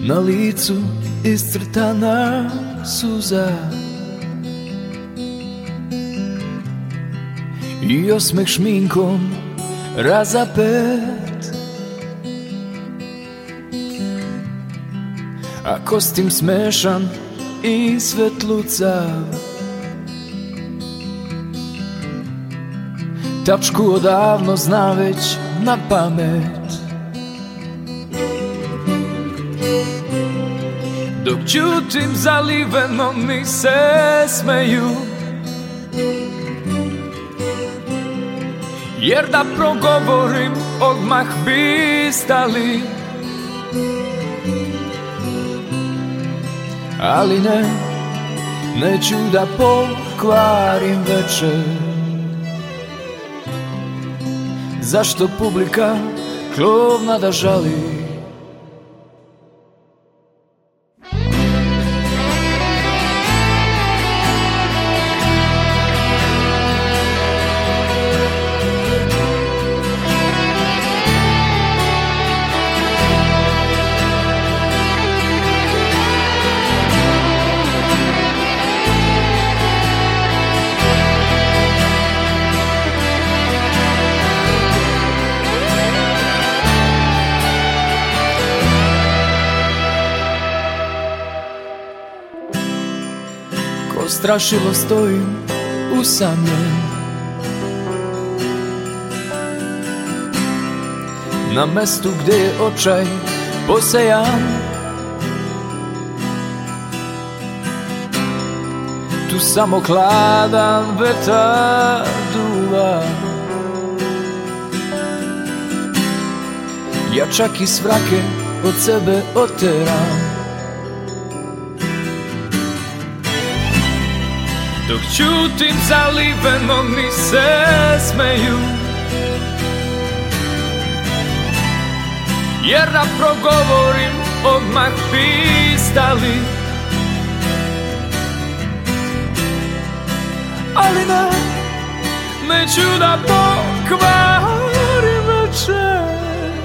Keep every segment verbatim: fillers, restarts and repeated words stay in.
Na licu iscrtana suza i osmeh šminkom razapet, a kostim smešan i svetlucav. Tačku odavno zna već na pamet, dok ćutim zaliveno mi se smeju, jer da progovorim odmah bi stali. Ali ne, neću da pokvarim večer. Zašto publika klovna da žali? Ko strašilo stojim usamljen na mestu gde je očaj posejan. Tu samo hladan vetar duva, ja čak i svrake od sebe oteram. Dok ćutim zaliveno mi se smeju, jer da progovorim odmah bi stali. Ali ne, neću da pokvarim večer.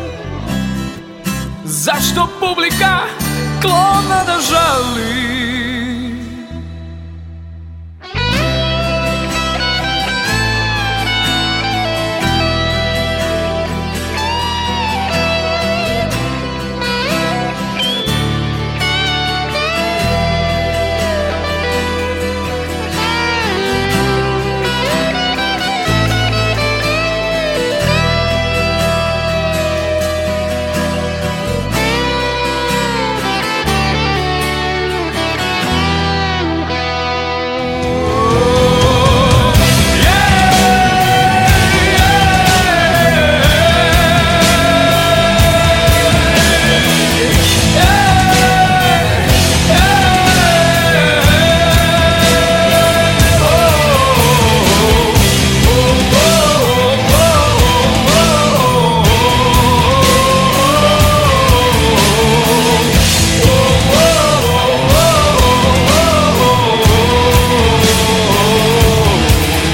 Zašto publika klovna da žali?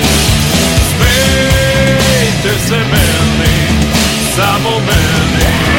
Samo meni